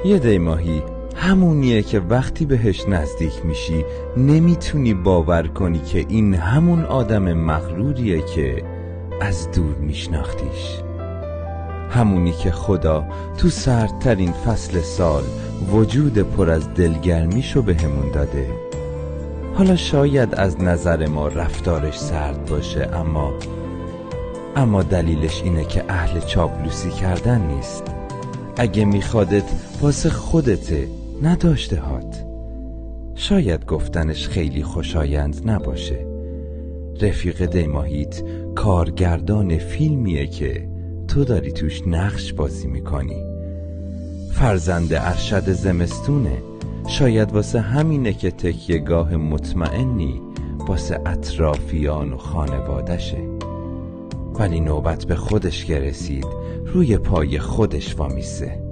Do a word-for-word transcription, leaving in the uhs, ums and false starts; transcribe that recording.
یه دیماهی همونیه که وقتی بهش نزدیک میشی نمیتونی باور کنی که این همون آدم مغروریه که از دور میشناختیش. همونی که خدا تو سردترین فصل سال وجود پر از دلگرمیشو بهمون داده. حالا شاید از نظر ما رفتارش سرد باشه، اما اما دلیلش اینه که اهل چاپلوسی کردن نیست. اگه میخوادت واسه خودته، نداشته هات. شاید گفتنش خیلی خوشایند نباشه. رفیق دیماهیت کارگردان فیلمیه که تو داری توش نقش بازی میکنی. فرزند ارشد زمستونه. شاید واسه همینه که تکیه‌گاه مطمئنی واسه اطرافیان و خانوادشه. ولی نوبت به خودش که رسید روی پای خودش وامیسته.